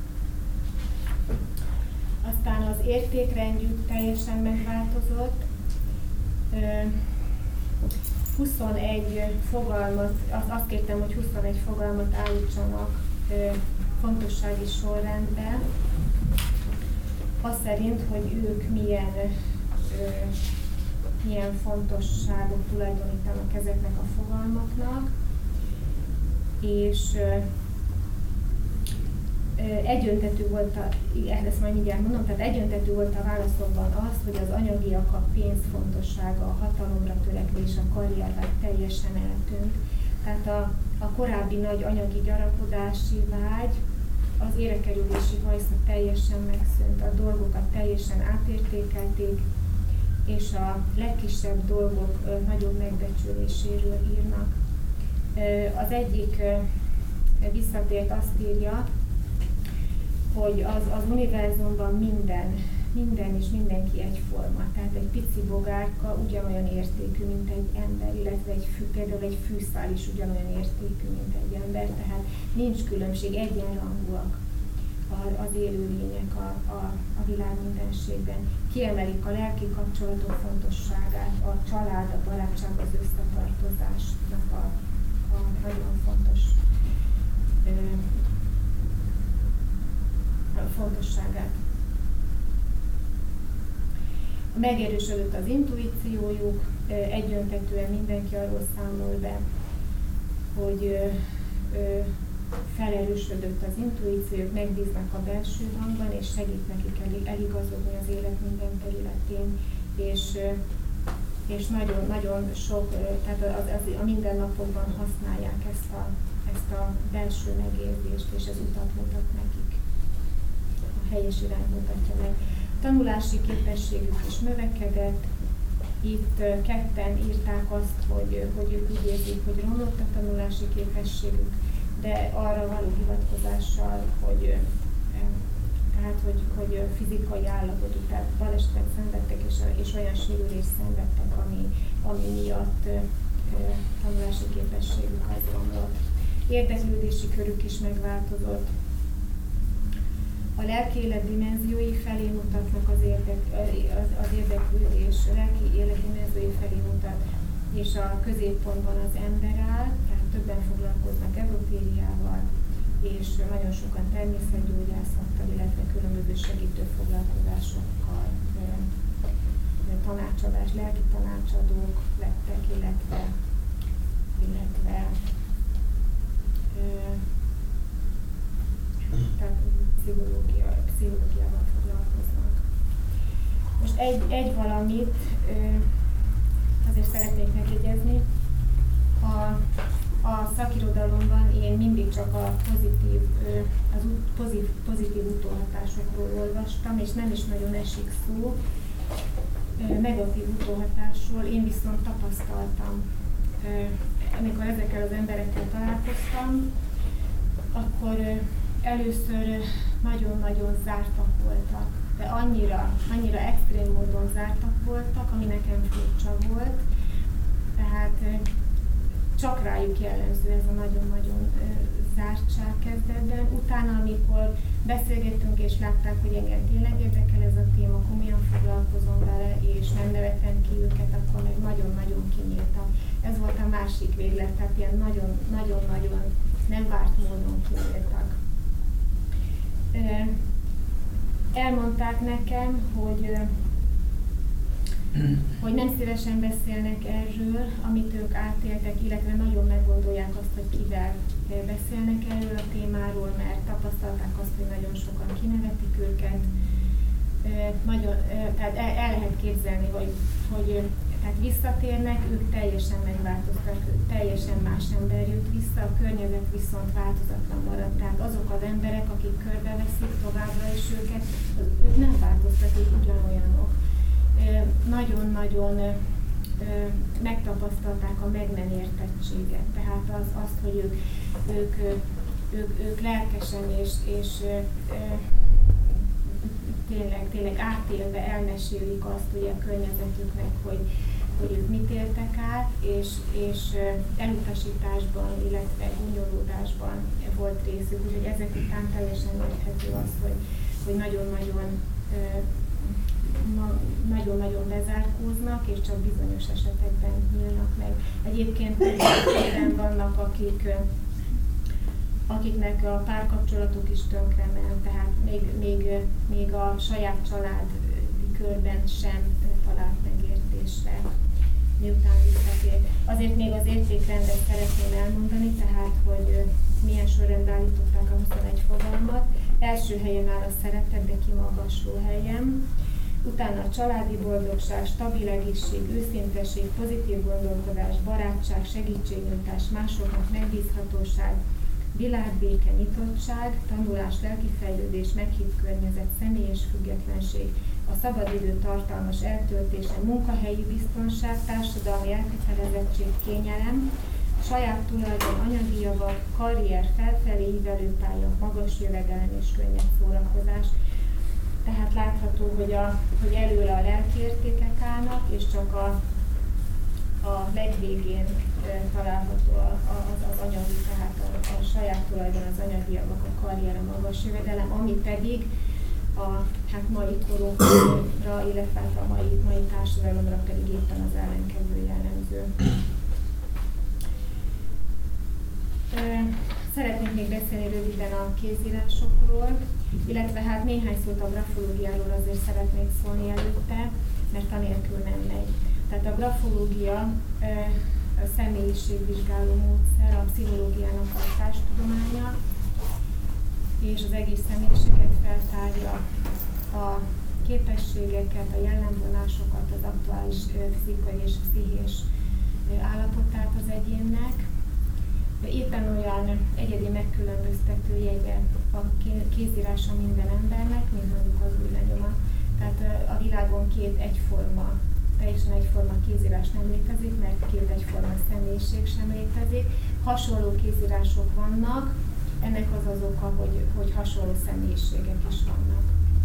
Speaker 2: Aztán az értékrendjük teljesen megváltozott. 21 fogalmat, azt kértem, hogy 21 fogalmat állítsanak fontossági sorrendbe, az szerint, hogy ők milyen fontosságot tulajdonítanak ezeknek a fogalmaknak, és egyöntetű volt ezt majd mindjárt mondom, tehát egyöntetű volt a válaszokban az, hogy az anyagiak, a pénz fontossága, a hatalomra törekvés, a karrierben teljesen eltűnt. Tehát a korábbi nagy anyagi gyarapodási vágy, az érekerülési hajsza teljesen megszűnt, a dolgokat teljesen átértékelték, és a legkisebb dolgok nagyobb megbecsüléséről írnak. Az egyik visszatért azt írja, hogy az univerzumban minden és mindenki egyforma. Tehát egy pici bogárka ugyanolyan értékű, mint egy ember, illetve például egy fűszál is ugyanolyan értékű, mint egy ember. Tehát nincs különbség, egyenrangúak az élőlények a világ mindenségben. Kiemelik a lelki kapcsolatok fontosságát, a család, a barátság, az összetartozásnak a nagyon fontos fontosságát. Megerősödött az intuíciójuk, egyöntetűen mindenki arról számol be, hogy felerősödött az intuíciójuk, megbíznak a belső hangban, és segít nekik eligazodni az élet minden területén, és nagyon sok, tehát a mindennapokban használják ezt a belső megérzést, és ez utat mutat nekik. A helyes irány mutatja meg. A tanulási képességük is növekedett. Itt ketten írták azt, hogy ők úgy érzik, hogy romlott a tanulási képességük, de arra való hivatkozással, hogy fizikai állapotú, tehát balesetet szenvedtek, és olyan sérülést szenvedtek, ami miatt tanulási képességük az romlott. Érdeklődési körük is megváltozott. A lelki élet dimenziói felé mutatnak az érdeklődés, a lelki élet dimenziói felé mutat, és a középpontban az ember áll, tehát többen foglalkoznak ezotériával, és nagyon sokan természetgyógyászattal, illetve különböző segítő foglalkozásokkal, tanácsadás, lelki tanácsadók lettek, illetve tehát pszichológiával foglalkoznak. Most egy valamit azért szeretnék megjegyezni. A szakirodalomban én mindig csak a pozitív utóhatásokról olvastam, és nem is nagyon esik szó negatív utóhatásról. Én viszont tapasztaltam amikor ezekkel az emberekkel találkoztam, akkor először nagyon-nagyon zártak voltak, de annyira extrém módon zártak voltak, ami nekem furcsa volt. Tehát csak rájuk jellemző ez a nagyon-nagyon zártság kezdetben. Utána, amikor beszélgettünk és látták, hogy engem tényleg érdekel ez a téma, komolyan foglalkozom vele, és nem nevetem ki őket, akkor meg nagyon-nagyon kinyíltak. Ez volt a másik véglet, tehát ilyen nagyon-nagyon nem várt módon kinyíltak. Elmondták nekem, hogy nem szívesen beszélnek erről, amit ők átéltek, illetve nagyon meggondolják azt, hogy kivel beszélnek erről a témáról, mert tapasztalták azt, hogy nagyon sokan kinevetik őket. Tehát el lehet képzelni, hogy tehát visszatérnek, ők teljesen megváltoztak, teljesen más ember jött vissza, a környezet viszont változatlan maradt. Tehát azok az emberek, akik körbeveszik továbbra is őket, ők nem változtak, ők ugyanolyanok. Nagyon-nagyon megtapasztalták a meg nem értettséget. Tehát azt, hogy ők lelkesen és tényleg átélve elmesélik azt ugye a környezetüknek, hogy ők mit éltek át, és elutasításban, illetve gúnyolódásban volt részük. Úgyhogy ezek után teljesen érthető az, hogy nagyon-nagyon bezárkóznak, és csak bizonyos esetekben nyílnak meg. Egyébként vannak, akiknek a párkapcsolatuk is tönkrement, tehát még a saját családi körben sem talált megértésre, miután visszatér. Azért még az értékrendet szeretném elmondani, tehát hogy milyen sorrendben állították a 21 fogalmat. Első helyen áll a szeretet, de kimagasló helyen. Utána a családi boldogság, stabil egészség, őszinteség, pozitív gondolkodás, barátság, segítségnyújtás, másoknak megbízhatóság, világbéke, nyitottság, tanulás, lelkifejlődés, meghitt környezet, személyes függetlenség, a szabadidő tartalmas eltöltése, munkahelyi biztonság, társadalmi elkötelezettség, kényelem, saját tulajdon, anyagi javak, karrier, felfelé ívelő pálya, magas jövedelem és könnyed szórakozás. Tehát látható, hogy előre a lelkiértékek állnak, és csak a legvégén található az anyagi, tehát a saját tulajdon, az anyagi javak, a karrier, a magas jövedelem, ami pedig a mai korunkra, illetve a mai társadalomra pedig éppen az ellenkező jellemző. Szeretnék még beszélni röviden a kézírásokról, illetve hát néhány szót a grafológiáról azért szeretnék szólni előtte, mert anélkül nem megy. Tehát a grafológia a személyiségvizsgáló módszer, a pszichológiának a társtudománya, és az egész személyiséget feltárja, a képességeket, a jellemvonásokat, az aktuális fizikai és pszichés állapotát az egyénnek. Éppen olyan egyedi megkülönböztető jegye a kézírása minden embernek, mint mondjuk az új lenyomat. Tehát a világon teljesen egyforma kézírás nem létezik, mert két egyforma személyiség sem létezik. Hasonló kézírások vannak, ennek az oka, hogy hasonló személyiségek is vannak.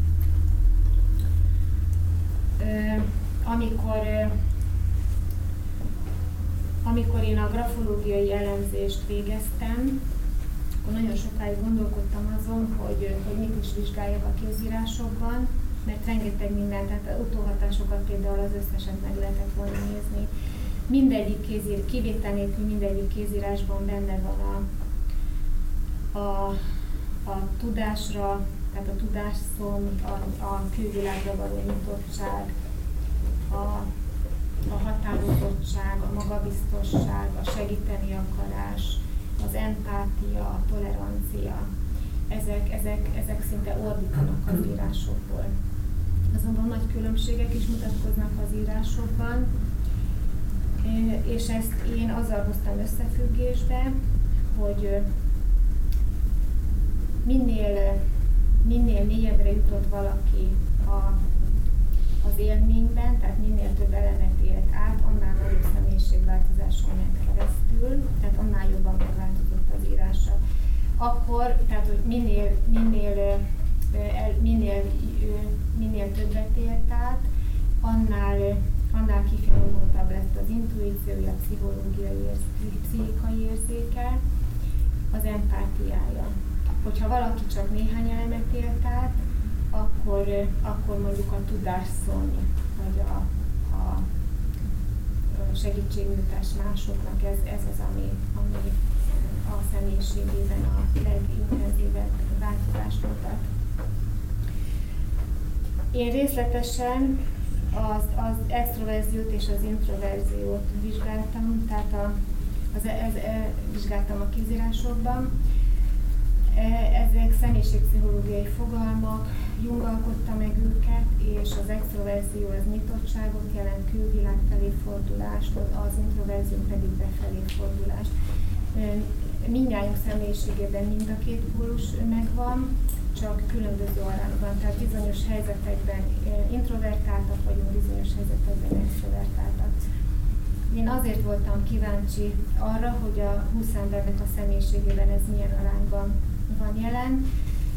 Speaker 2: Amikor én a grafológiai elemzést végeztem, akkor nagyon sokáig gondolkodtam azon, hogy mit is vizsgáljak a kézírásokban, mert rengeteg minden, tehát utóhatásokat például az összeset meg lehetett volna nézni. Mindegyik kivétel nélkül mindegyik kézírásban benne van a tudásra, tehát a tudásszom, a külvilágra való nyitottság, a határozottság, a magabiztosság, a segíteni akarás, az empátia, a tolerancia. Ezek szinte ordítanak az írásokból. Azonban nagy különbségek is mutatkoznak az írásokban, és ezt én azzal hoztam összefüggésbe, hogy minél mélyebbre jutott valaki az élményben, tehát minél több elemet élt át, annál nagyobb személyiségváltozáson ment keresztül, tehát annál jobban megváltozott az írása. Akkor, tehát hogy minél többet élt át, annál kifinomultabb lett az intuíciója, a pszichikai érzéke, az empátiája. Hogyha valaki csak néhány elemet élt át, akkor mondjuk a tudásszony, vagy a segítségnyújtás másoknak, ez az, ami a személyiségében a legintenzívebb változást mutat. Én részletesen az extroverziót és az introverziót vizsgáltam, tehát vizsgáltam a kézírásokban. Ezek személyiségpszichológiai fogalmak, Jung alkotta meg őket, és az extroverzió az nyitottságot jelent, külvilág felé fordulást, az introverzió pedig befelé fordulást. Mindnyájunk személyiségében mind a két pólus megvan, csak különböző arányban, tehát bizonyos helyzetekben introvertáltak vagyunk, bizonyos helyzetekben extrovertáltak. Én azért voltam kíváncsi arra, hogy a 20 embernek a személyiségében ez milyen arányban van jelen,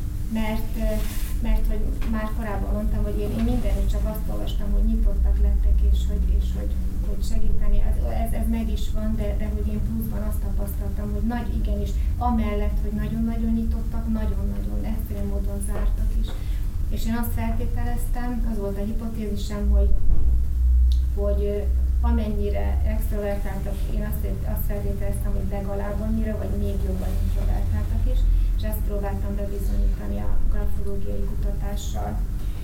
Speaker 2: mert hogy már korábban mondtam, hogy én mindenütt csak azt olvastam, hogy nyitottak lettek, és hogy segíteni. Ez meg is van, de hogy én pluszban azt tapasztaltam, hogy igenis, amellett, hogy nagyon-nagyon nyitottak, nagyon-nagyon extrém módon zártak is. És én azt feltételeztem, az volt a hipotézisem, hogy amennyire extrovertáltak, én azt feltételeztem, hogy legalább annyira, vagy még jobban introvertáltak is, és ezt próbáltam bebizonyítani a grafológiai kutatással.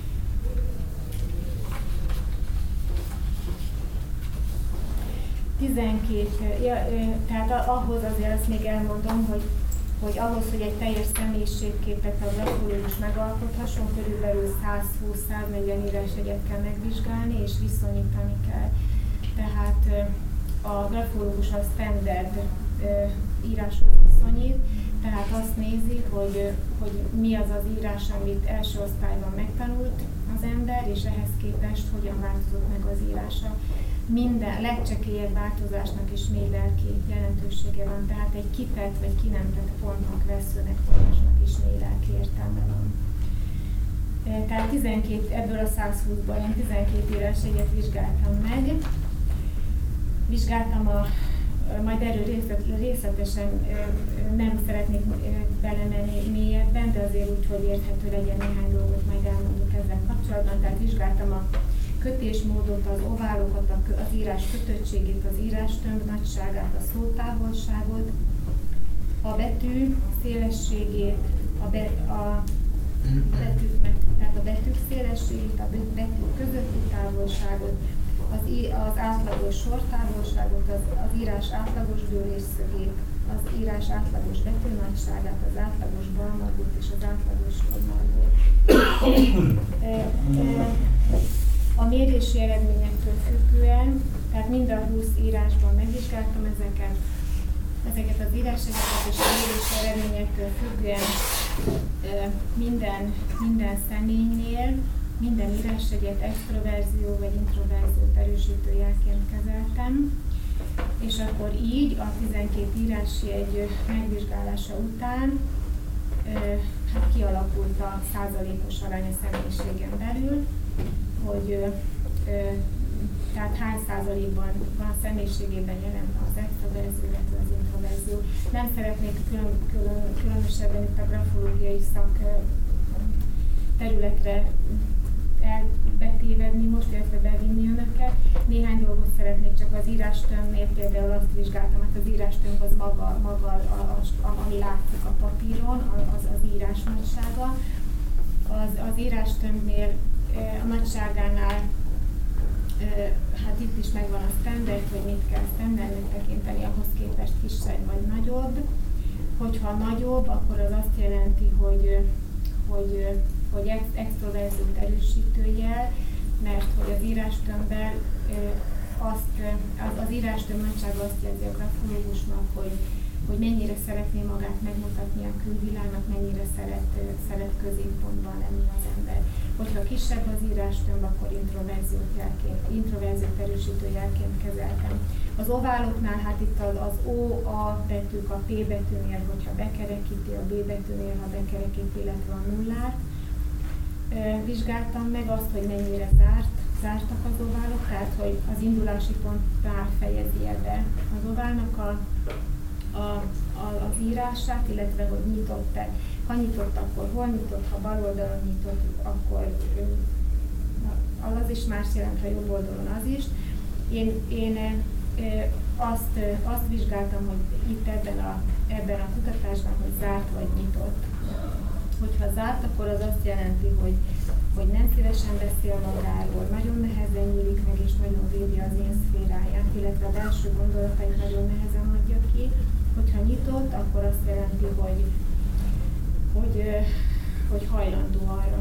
Speaker 2: Tehát ahhoz azért azt még elmondom, hogy ahhoz, hogy egy teljes személyiségképet a grafológus megalkothasson, körülbelül 120-140 írásjegyet kell megvizsgálni, és viszonyítani kell. Tehát a grafológus a standard íráshoz viszonyít, tehát azt nézi, hogy mi az az írás, amit első osztályban megtanult az ember, és ehhez képest hogyan változott meg az írása. Minden legcsekélyebb változásnak is mély lelki jelentősége van, tehát egy kitett vagy ki nem tett pontnak, veszőnek, vonásnak is mély lelki értelme van. Tehát ebből a 120-ból én 12 írásjegyet vizsgáltam meg. Majd erről részletesen nem szeretnék belemenni mélyebben, de azért úgy, hogy érthető legyen, néhány dolgot majd elmondjuk ezzel kapcsolatban. Tehát vizsgáltam a kötésmódot, az oválokat, az írás kötöttségét, az írástömb nagyságát, a szótávolságot, a betű szélességét, tehát a betűk szélességét, a betűk közötti távolságot, az átlagos sortávolságot, az írás átlagos dőlésszögét, az írás átlagos betűnagyságát, az átlagos balmargót és az átlagos sormargót. A mérési eredményektől függően, tehát mind a 20 írásban megvizsgáltam ezeket az írásjegyeket, és a mérési eredményektől függően minden személynél minden írásjegyet extroverzió vagy introverziót erősítő jelként kezeltem, és akkor így a 12 írásjegy megvizsgálása után kialakult a százalékos arány a személyiségen belül, hogy tehát hány százalékban van személyiségében jelen az extroverzió, illetve az introverzió. Nem szeretnék különösebben itt a grafológiai szak területre elbetévedni most, illetve bevinni önöket. Néhány dolgot szeretnék csak az írástömbnél, például azt vizsgáltam, hogy az írástömb az maga ami látszik a papíron, az írás nagysága. Az írástömbnél a nagyságánál hát itt is megvan a standard, hogy mit kell standardnek tekinteni, ahhoz képest kisebb vagy nagyobb. Hogyha nagyobb, akkor az azt jelenti, hogy extroverziót erősítő jel, mert hogy az írástömbbel az írástömb nagysága azt jelzi a grafológusnak, hogy mennyire szeretné magát megmutatni a külvilágnak, mennyire szeret középpontban lenni az ember. Hogyha kisebb az írástömb, akkor introverziót erősítő jelként kezeltem. Az ováloknál, hát itt az O, A betűk, a P betűnél, hogyha bekerekíti, a B betűnél, ha bekerekíti, illetve a nullát. Vizsgáltam meg azt, hogy mennyire zártak az oválok, tehát hogy az indulási pontnál fejezi be az oválnak az írását, illetve hogy nyitott-e. Ha nyitott, akkor hol nyitott, ha bal oldalon nyitott, akkor az is más jelent, ha jobb oldalon az is. Én azt vizsgáltam, hogy itt ebben a kutatásban, hogy zárt vagy nyitott. Hogyha zárt, akkor az azt jelenti, hogy nem szívesen beszél magáról, nagyon nehezen nyílik meg és nagyon védi az én szféráját, illetve a belső gondolatait nagyon nehezen adja ki. Hogyha nyitott, akkor azt jelenti, hogy hajlandó arra,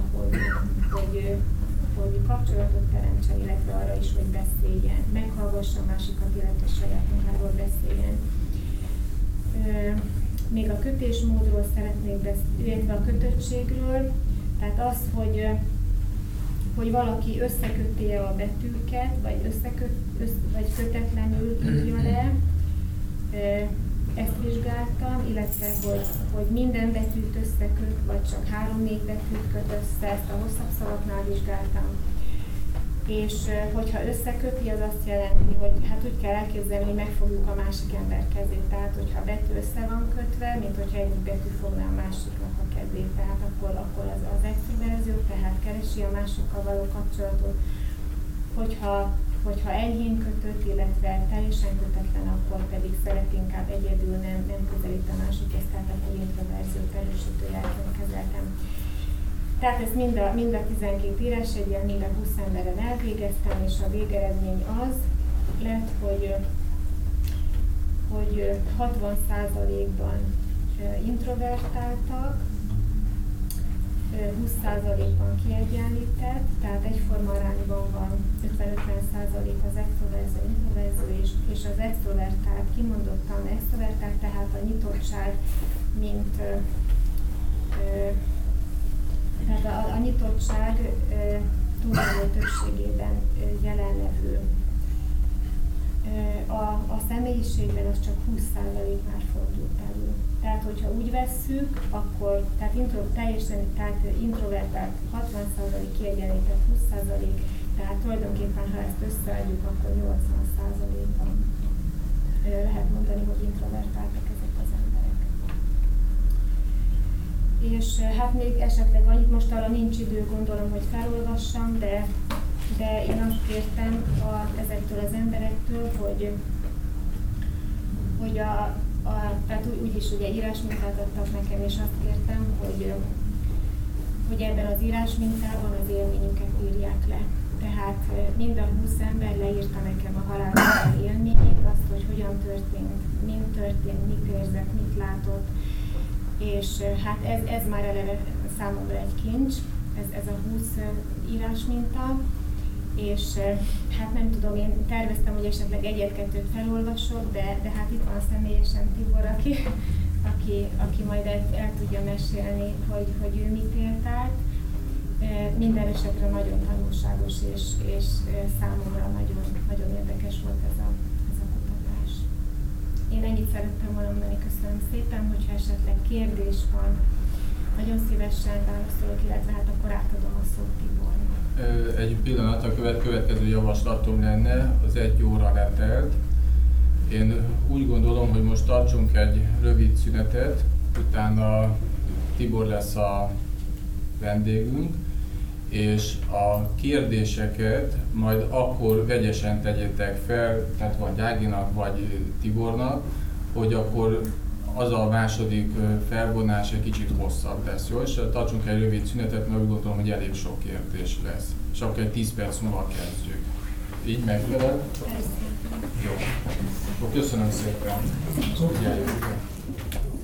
Speaker 2: hogy kapcsolatot teremtsen, illetve arra is, hogy beszéljen, meghallgassa a másikat, illetve saját magáról beszéljen. Még a kötésmódról szeretnék beszélni, illetve a kötöttségről, tehát az, hogy valaki összeköti-e a betűket, vagy kötetlenül írja le, ezt vizsgáltam, illetve hogy minden betűt összeköt, vagy csak 3-4 betűt köt össze, ezt a hosszabb szavaknál vizsgáltam. És hogyha összeköti, az azt jelenti, hogy hát úgy kell elképzelni, hogy megfogjuk a másik ember kezét. Tehát, hogyha a betű össze van kötve, mint hogyha egyik betű fogná a másiknak a kezét. Tehát akkor az extroverzió, tehát keresi a másikkal való kapcsolatot. Hogyha enyhén kötött, illetve teljesen kötetlen, akkor pedig szeret inkább egyedül nem közelít a másikhoz, tehát akkor introverziót erősítő jelként kezeltem. Tehát ezt mind a 12 írásegyen, mind a 20 emberen elvégeztem, és a végeredmény az lett, hogy 60%-ban introvertáltak, 20%-ban kiegyenlített, tehát egyforma arányban van 50-50% az extroverzió, introverzió, és az extrovertált, kimondottan extrovertált, tehát a nyitottság, tehát a nyitottság túlnyomó többségében jelenlevő. A személyiségben az csak 20%-nál fordult elő. Tehát, hogyha úgy vesszük, akkor tehát introvertált 60%, kiegyenlített 20%, tehát tulajdonképpen, ha ezt összeadjuk, akkor 80%-ban lehet mondani, hogy introvertáltak ezek az emberek. És hát még esetleg annyit, most arra nincs idő, gondolom, hogy felolvassam, de én azt kértem ezektől az emberektől, hogy tehát úgyis ugye írásmintát adtak nekem, és azt kértem, hogy ebben az írásmintában az élményüket írják le. Tehát mind a 20 ember leírta nekem a halálban élményét, azt, hogy hogyan történt, mit érzett, mit látott. És hát ez már eleve számomra egy kincs, ez a 20 írásminta. És hát nem tudom, én terveztem, hogy esetleg egyet-kettőt felolvasok, de hát itt van személyesen Tibor, aki majd el tudja mesélni, hogy ő mit élt át. Minden esetre nagyon tanulságos, és számomra nagyon, nagyon érdekes volt ez a kutatás. Én ennyit szerettem volna mondani, köszönöm szépen, hogyha esetleg kérdés van, nagyon szívesen válaszolok, illetve hát akkor átadom a szót Tibornak.
Speaker 1: Egy pillanat, a következő javaslatom lenne, az 1 óra letelt. Én úgy gondolom, hogy most tartsunk egy rövid szünetet, utána Tibor lesz a vendégünk, és a kérdéseket majd akkor vegyesen tegyétek fel, tehát vagy Áginak, vagy Tibornak, hogy akkor az a második felvonás egy kicsit hosszabb lesz, jó? És tartsunk egy rövid szünetet, mert úgy gondolom, hogy elég sok kérdés lesz. És akkor egy 10 perc múlva kezdjük. Így megfelel? Jó. Köszönöm szépen. Figyeljetek.